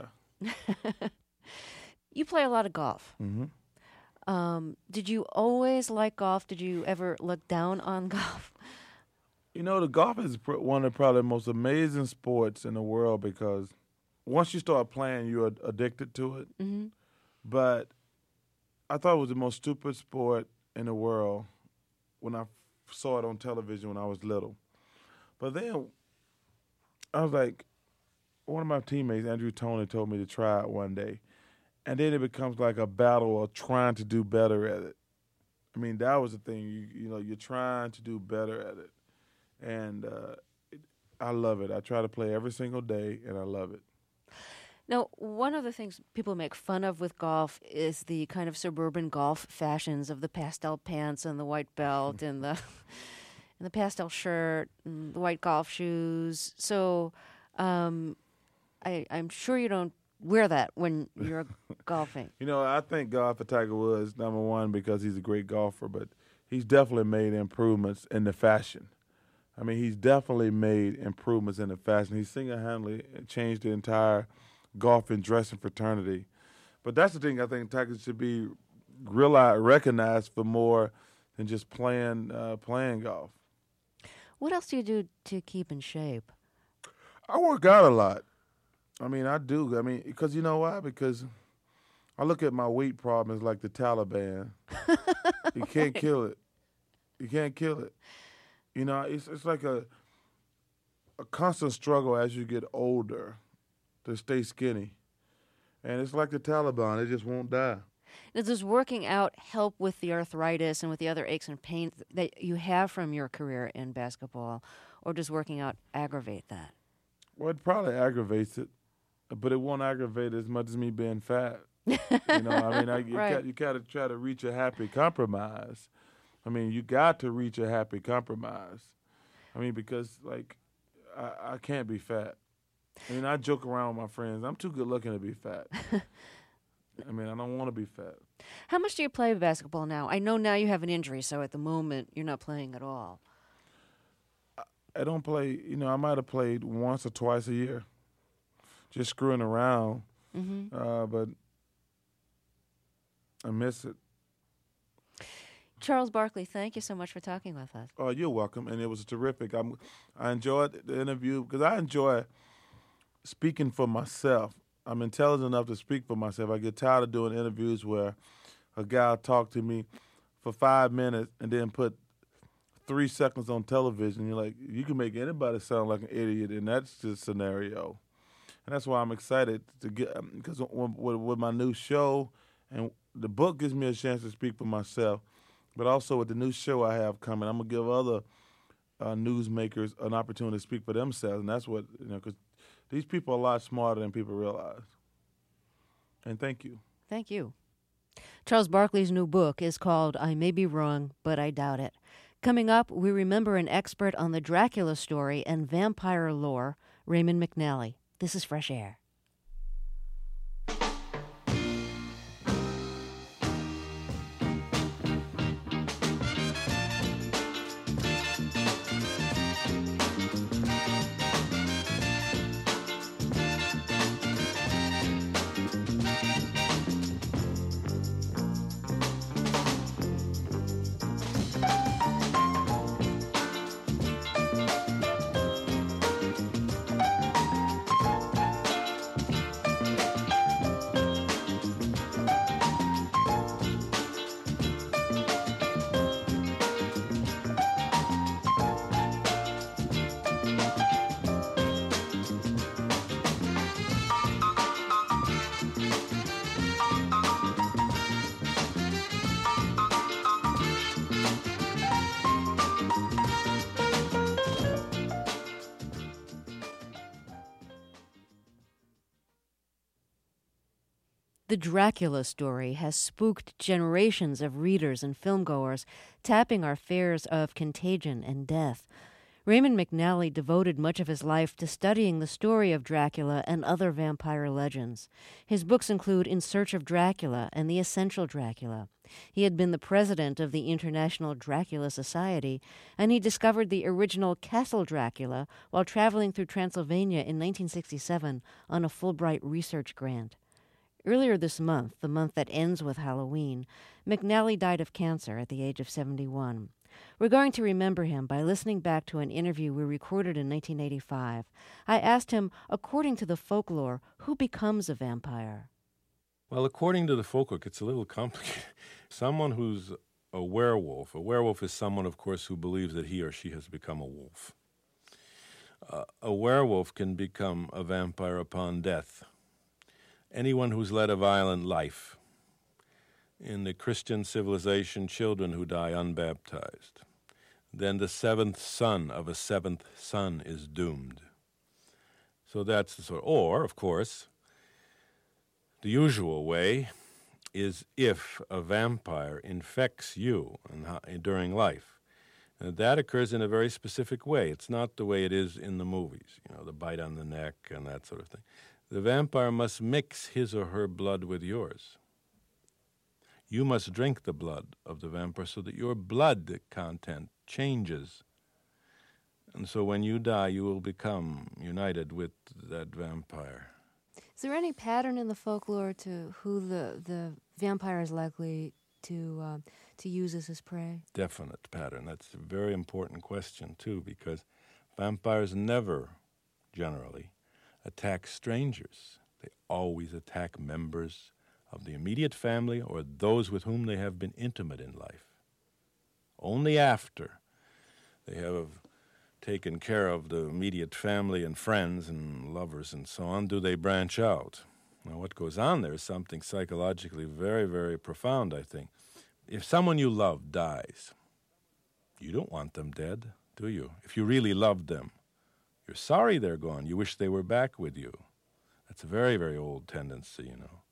Speaker 1: You play a lot of golf.
Speaker 9: Mm-hmm.
Speaker 1: Um, did you always like golf? Did you ever look down on golf?
Speaker 9: You know, the golf is one of probably the most amazing sports in the world because once you start playing, you're addicted to it.
Speaker 1: Mm-hmm.
Speaker 9: But I thought it was the most stupid sport in the world when I saw it on television when I was little. But then I was like, one of my teammates, Andrew Toney, told me to try it one day. And then it becomes like a battle of trying to do better at it. I mean, that was the thing. You, you know, you're trying to do better at it. And uh, it, I love it. I try to play every single day, and I love it.
Speaker 1: Now, one of the things people make fun of with golf is the kind of suburban golf fashions of the pastel pants and the white belt and the and the pastel shirt and the white golf shoes. So um, I, I'm sure you don't wear that when you're golfing?
Speaker 9: You know, I think golf for Tiger Woods, number one, because he's a great golfer, but he's definitely made improvements in the fashion. I mean, he's definitely made improvements in the fashion. He single-handedly changed the entire golf and dressing fraternity. But that's the thing I think Tiger should be realized, recognized for more than just playing uh, playing golf.
Speaker 1: What else do you do to keep in shape?
Speaker 9: I work out a lot. I mean, I do. I mean, because you know why? Because I look at my weight problem as like the Taliban. You can't kill it. You can't kill it. You know, it's it's like a a constant struggle as you get older to stay skinny. And it's like the Taliban. It just won't die.
Speaker 1: Now, does working out help with the arthritis and with the other aches and pains that you have from your career in basketball, or does working out aggravate that?
Speaker 9: Well, it probably aggravates it, but it won't aggravate it as much as me being fat. You know, I mean, I, you
Speaker 1: right.
Speaker 9: got you got to try to reach a happy compromise. I mean, you got to reach a happy compromise. I mean, because like, I, I can't be fat. I mean, I joke around with my friends. I'm too good looking to be fat. I mean, I don't want to be fat.
Speaker 1: How much do you play basketball now? I know now you have an injury, so at the moment you're not playing at all.
Speaker 9: I, I don't play, you know, I might have played once or twice a year, just screwing around,
Speaker 1: mm-hmm.
Speaker 9: uh, but I miss it.
Speaker 1: Charles Barkley, thank you so much for talking with us.
Speaker 9: Oh, you're welcome, and it was terrific. I'm, I enjoyed the interview because I enjoy speaking for myself. I'm intelligent enough to speak for myself. I get tired of doing interviews where a guy will talk to me for five minutes and then put three seconds on television. You're like, you can make anybody sound like an idiot in that scenario. And that's why I'm excited to get, because with, with my new show, and the book gives me a chance to speak for myself, but also with the new show I have coming, I'm going to give other uh, newsmakers an opportunity to speak for themselves. And that's what, you know, because these people are a lot smarter than people realize. And thank you.
Speaker 1: Thank you. Charles Barkley's new book is called I May Be Wrong, But I Doubt It. Coming up, we remember an expert on the Dracula story and vampire lore, Raymond McNally. This is Fresh Air. The Dracula story has spooked generations of readers and filmgoers, tapping our fears of contagion and death. Raymond McNally devoted much of his life to studying the story of Dracula and other vampire legends. His books include In Search of Dracula and The Essential Dracula. He had been the president of the International Dracula Society, and he discovered the original Castle Dracula while traveling through Transylvania in nineteen sixty-seven on a Fulbright research grant. Earlier this month, the month that ends with Halloween, McNally died of cancer at the age of seventy-one. We're going to remember him by listening back to an interview we recorded in nineteen eighty-five. I asked him, according to the folklore, who becomes a vampire?
Speaker 10: Well, according to the folklore, it's a little complicated. Someone who's a werewolf. A werewolf is someone, of course, who believes that he or she has become a wolf. Uh, a werewolf can become a vampire upon death. Anyone who's led a violent life. In the Christian civilization, children who die unbaptized. Then the seventh son of a seventh son is doomed. So that's the sort. Or, of course, the usual way is if a vampire infects you in, during life. And that occurs in a very specific way. It's not the way it is in the movies, you know, the bite on the neck and that sort of thing. The vampire must mix his or her blood with yours. You must drink the blood of the vampire so that your blood content changes. And so when you die, you will become united with that vampire.
Speaker 1: Is there any pattern in the folklore to who the, the vampire is likely to uh, to use as his prey?
Speaker 10: Definite pattern. That's a very important question, too, because vampires never, generally, attack strangers. They always attack members of the immediate family or those with whom they have been intimate in life. Only after they have taken care of the immediate family and friends and lovers and so on do they branch out. Now, what goes on there is something psychologically very, very profound, I think. If someone you love dies, you don't want them dead, do you? If you really loved them, you're sorry they're gone. You wish they were back with you. That's a very, very old tendency, you know.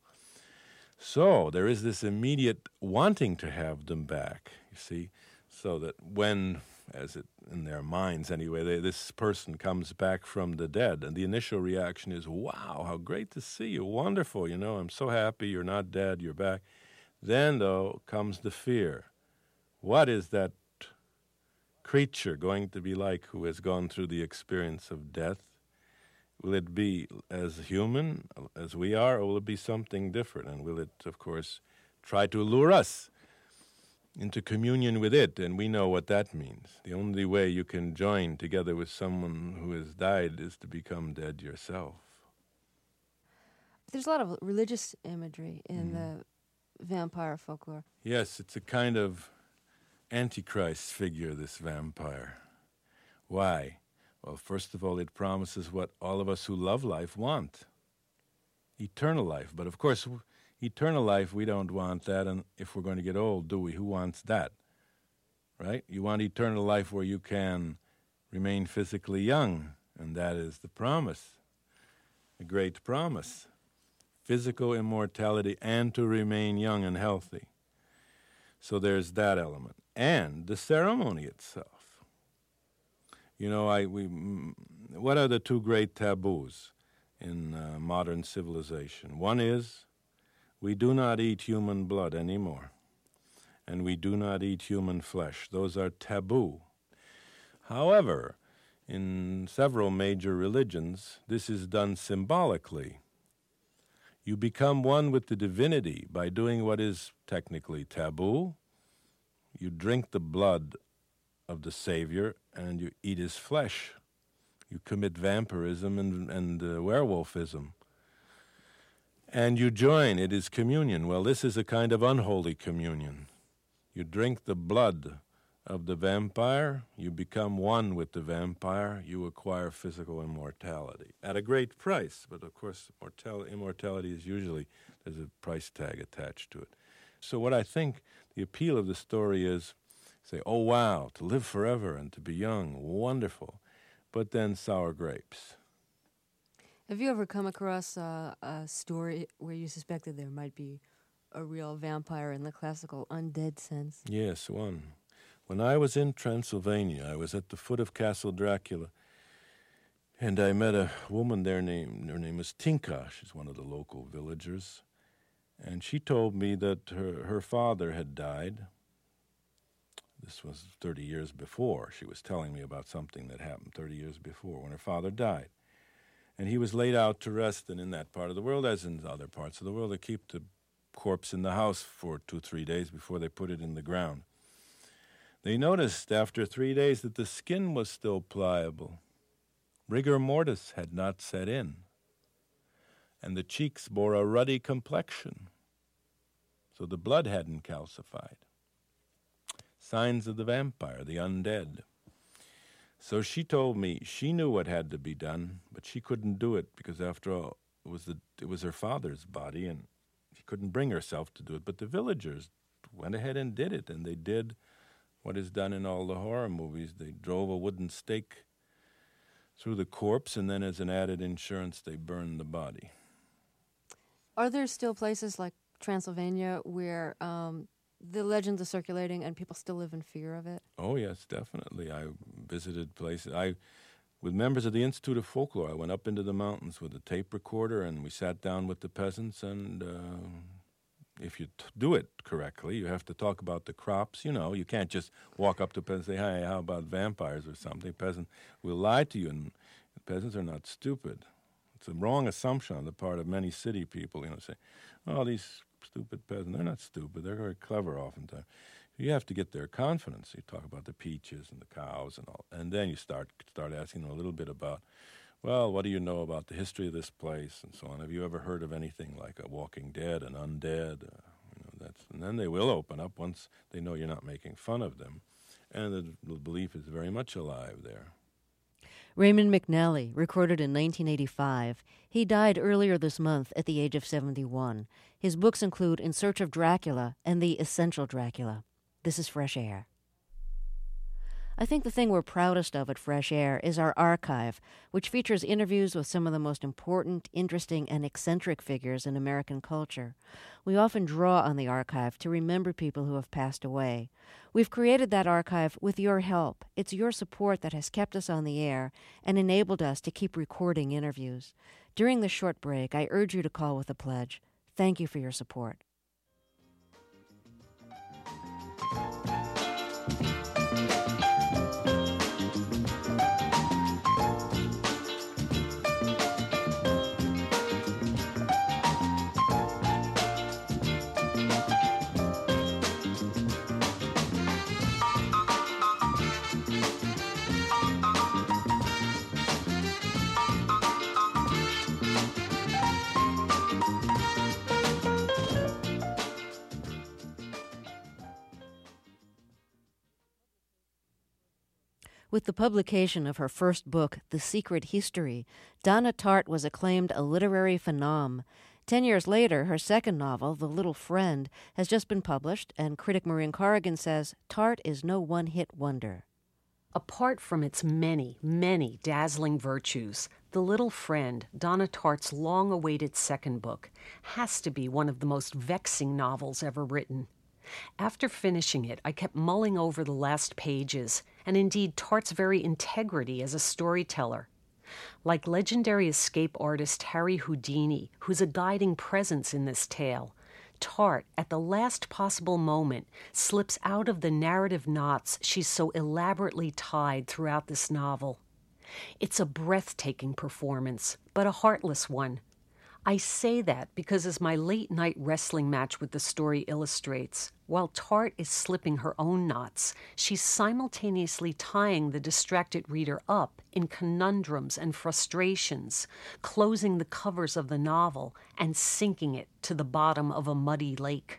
Speaker 10: So there is this immediate wanting to have them back, you see, so that when, as it in their minds anyway, they, this person comes back from the dead, and the initial reaction is, wow, how great to see you, wonderful, you know, I'm so happy you're not dead, you're back. Then, though, comes the fear. What is that creature going to be like who has gone through the experience of death? Will it be as human as we are, or will it be something different? And will it, of course, try to lure us into communion with it? And we know what that means. The only way you can join together with someone who has died is to become dead yourself.
Speaker 1: There's a lot of religious imagery in
Speaker 10: Mm.
Speaker 1: the vampire folklore.
Speaker 10: Yes, it's a kind of Antichrist figure, this vampire. Why? Well, first of all, it promises what all of us who love life want. Eternal life. But of course, w- eternal life, we don't want that, and if we're going to get old, do we? Who wants that? Right? You want eternal life where you can remain physically young, and that is the promise, a great promise. Physical immortality and to remain young and healthy. So there's that element. And the ceremony itself. You know, I we mm, what are the two great taboos in uh, modern civilization? One is we do not eat human blood anymore, and we do not eat human flesh. Those are taboo. However, in several major religions, this is done symbolically. You become one with the divinity by doing what is technically taboo. You drink the blood of the Savior and you eat his flesh. You commit vampirism and, and uh, werewolfism. And you join, it is communion. Well, this is a kind of unholy communion. You drink the blood of the vampire, you become one with the vampire, you acquire physical immortality at a great price. But of course, mortal- immortality is usually, there's a price tag attached to it. So what I think the appeal of the story is, say, oh wow, to live forever and to be young, wonderful. But then sour grapes.
Speaker 1: Have you ever come across uh, a story where you suspected there might be a real vampire in the classical undead sense?
Speaker 10: Yes, one. When I was in Transylvania, I was at the foot of Castle Dracula, and I met a woman there named, her name was Tinka. She's one of the local villagers. And she told me that her, her father had died. This was thirty years before. She was telling me about something that happened thirty years before when her father died. And he was laid out to rest, and in that part of the world, as in other parts of the world, they keep the corpse in the house for two, three days before they put it in the ground. They noticed after three days that the skin was still pliable. Rigor mortis had not set in, and the cheeks bore a ruddy complexion, so the blood hadn't calcified. Signs of the vampire, the undead. So she told me she knew what had to be done, but she couldn't do it because, after all, it was the, it was her father's body, and she couldn't bring herself to do it. But the villagers went ahead and did it, and they did what is done in all the horror movies. They drove a wooden stake through the corpse, and then as an added insurance, they burned the body.
Speaker 1: Are there still places like Transylvania where um, the legends are circulating and people still live in fear of it?
Speaker 10: Oh, yes, definitely. I visited places. I with members of the Institute of Folklore. I went up into the mountains with a tape recorder, and we sat down with the peasants, and uh, if you t- do it correctly, you have to talk about the crops. You know, you can't just walk up to a peasant and say, hey, how about vampires or something? A peasant will lie to you, and peasants are not stupid. It's a wrong assumption on the part of many city people, you know, say, oh, these stupid peasants, they're not stupid, they're very clever oftentimes. You have to get their confidence. You talk about the peaches and the cows and all, and then you start start asking them a little bit about, well, what do you know about the history of this place and so on? Have you ever heard of anything like a Walking Dead, an Undead? Uh, you know, that's, and then they will open up once they know you're not making fun of them, and the, the belief is very much alive there.
Speaker 1: Raymond McNally, recorded in nineteen eighty-five. He died earlier this month at the age of seventy-one. His books include In Search of Dracula and The Essential Dracula. This is Fresh Air. I think the thing we're proudest of at Fresh Air is our archive, which features interviews with some of the most important, interesting, and eccentric figures in American culture. We often draw on the archive to remember people who have passed away. We've created that archive with your help. It's your support that has kept us on the air and enabled us to keep recording interviews. During this short break, I urge you to call with a pledge. Thank you for your support. With the publication of her first book, The Secret History, Donna Tartt was acclaimed a literary phenom. Ten years later, her second novel, The Little Friend, has just been published, and critic Maureen Corrigan says Tartt is no one-hit wonder.
Speaker 11: Apart from its many, many dazzling virtues, The Little Friend, Donna Tartt's long-awaited second book, has to be one of the most vexing novels ever written. After finishing it, I kept mulling over the last pages, and indeed Tartt's very integrity as a storyteller. Like legendary escape artist Harry Houdini, who's a guiding presence in this tale, Tartt, at the last possible moment, slips out of the narrative knots she's so elaborately tied throughout this novel. It's a breathtaking performance, but a heartless one. I say that because, as my late-night wrestling match with the story illustrates, while Tartt is slipping her own knots, she's simultaneously tying the distracted reader up in conundrums and frustrations, closing the covers of the novel and sinking it to the bottom of a muddy lake.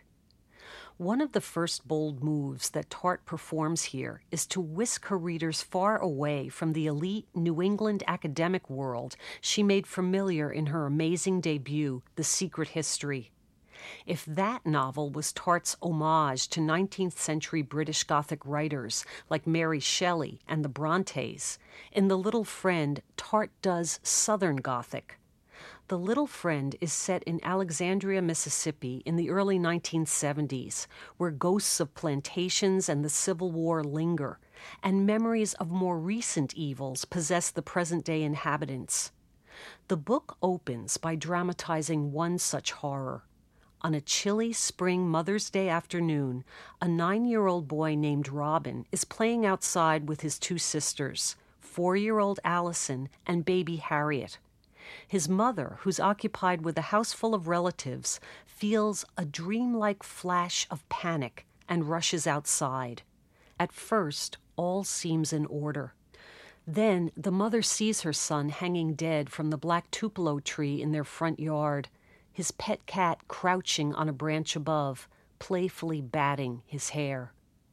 Speaker 11: One of the first bold moves that Tartt performs here is to whisk her readers far away from the elite New England academic world she made familiar in her amazing debut, The Secret History. If that novel was Tartt's homage to nineteenth century British Gothic writers like Mary Shelley and the Brontes, in The Little Friend, Tartt does Southern Gothic. The Little Friend is set in Alexandria, Mississippi in the early nineteen seventies, where ghosts of plantations and the Civil War linger, and memories of more recent evils possess the present-day inhabitants. The book opens by dramatizing one such horror. On a chilly spring Mother's Day afternoon, a nine-year-old boy named Robin is playing outside with his two sisters, four-year-old Allison and baby Harriet. His mother, who's occupied with a house full of relatives, feels a dreamlike flash of panic and rushes outside. At first, all seems in order. Then the mother sees her son hanging dead from the black tupelo tree in their front yard, his pet cat crouching on a branch above, playfully batting his hair.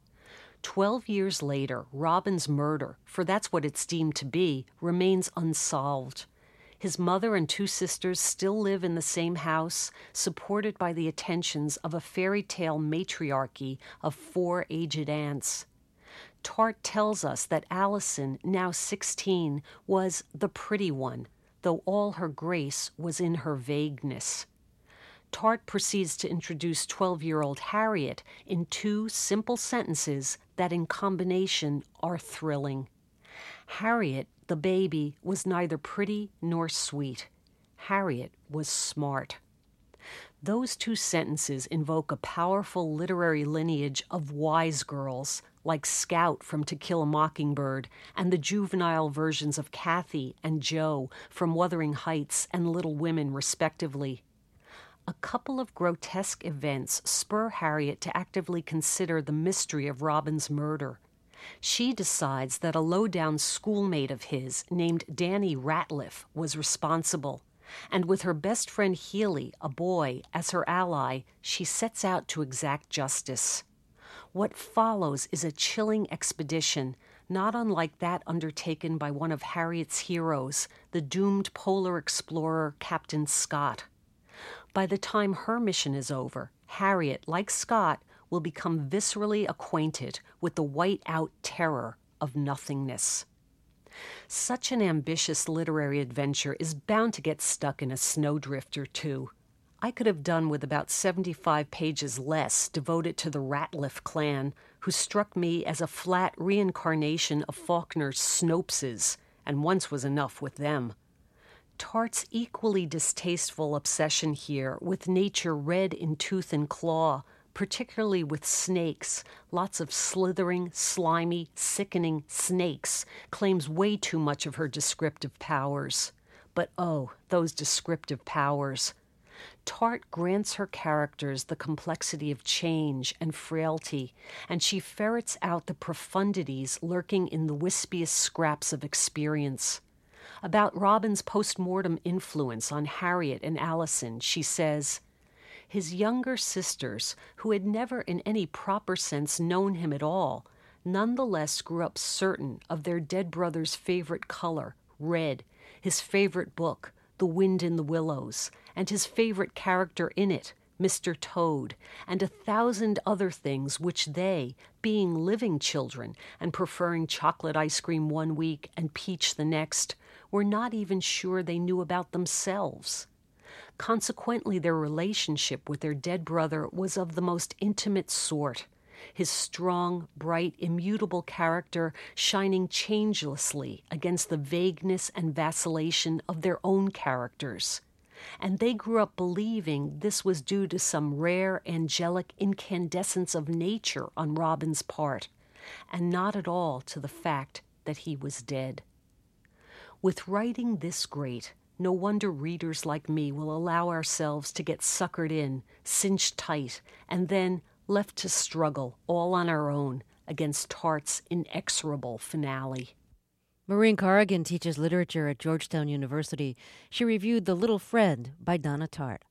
Speaker 11: Twelve years later, Robin's murder, for that's what it's deemed to be, remains unsolved. His mother and two sisters still live in the same house, supported by the attentions of a fairy tale matriarchy of four aged aunts. Tartt tells us that Allison, now sixteen, was the pretty one, though all her grace was in her vagueness. Tartt proceeds to introduce twelve-year-old Harriet in two simple sentences that in combination are thrilling. Harriet, the baby, was neither pretty nor sweet. Harriet was smart. Those two sentences invoke a powerful literary lineage of wise girls, like Scout from To Kill a Mockingbird, and the juvenile versions of Kathy and Jo from Wuthering Heights and Little Women, respectively. A couple of grotesque events spur Harriet to actively consider the mystery of Robin's murder. She decides that a low-down schoolmate of his named Danny Ratliff was responsible, and with her best friend Healy, a boy, as her ally, she sets out to exact justice. What follows is a chilling expedition, not unlike that undertaken by one of Harriet's heroes, the doomed polar explorer Captain Scott. By the time her mission is over, Harriet, like Scott, will become viscerally acquainted with the white-out terror of nothingness. Such an ambitious literary adventure is bound to get stuck in a snowdrift or two. I could have done with about seventy-five pages less devoted to the Ratliff clan, who struck me as a flat reincarnation of Faulkner's Snopeses, and once was enough with them. Tart's equally distasteful obsession here with nature red in tooth and claw, particularly with snakes, lots of slithering, slimy, sickening snakes, claims way too much of her descriptive powers. But oh, those descriptive powers. Tart grants her characters the complexity of change and frailty, and she ferrets out the profundities lurking in the wispiest scraps of experience. About Robin's post-mortem influence on Harriet and Allison, she says, his younger sisters, who had never in any proper sense known him at all, nonetheless grew up certain of their dead brother's favorite color, red, his favorite book, The Wind in the Willows, and his favorite character in it, Mister Toad, and a thousand other things which they, being living children and preferring chocolate ice cream one week and peach the next, were not even sure they knew about themselves. Consequently, their relationship with their dead brother was of the most intimate sort, his strong, bright, immutable character shining changelessly against the vagueness and vacillation of their own characters. And they grew up believing this was due to some rare angelic incandescence of nature on Robin's part, and not at all to the fact that he was dead. With writing this great, no wonder readers like me will allow ourselves to get suckered in, cinched tight, and then left to struggle all on our own against Tart's inexorable finale.
Speaker 1: Maureen Corrigan teaches literature at Georgetown University. She reviewed The Little Friend by Donna Tartt.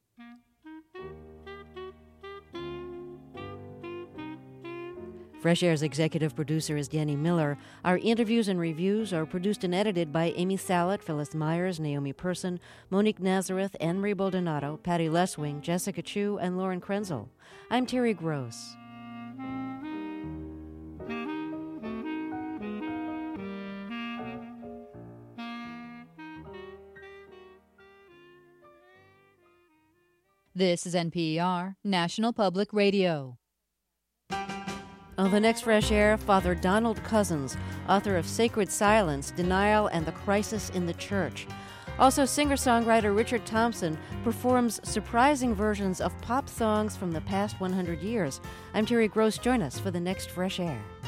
Speaker 1: Fresh Air's executive producer is Danny Miller. Our interviews and reviews are produced and edited by Amy Salet, Phyllis Myers, Naomi Person, Monique Nazareth, Anne-Marie Baldonado, Patty Leswing, Jessica Chu, and Lauren Krenzel. I'm Terry Gross.
Speaker 8: This is N P R, National Public Radio.
Speaker 1: On the next Fresh Air, Father Donald Cousins, author of Sacred Silence, Denial, and the Crisis in the Church. Also, singer-songwriter Richard Thompson performs surprising versions of pop songs from the past one hundred years. I'm Terry Gross. Join us for the next Fresh Air.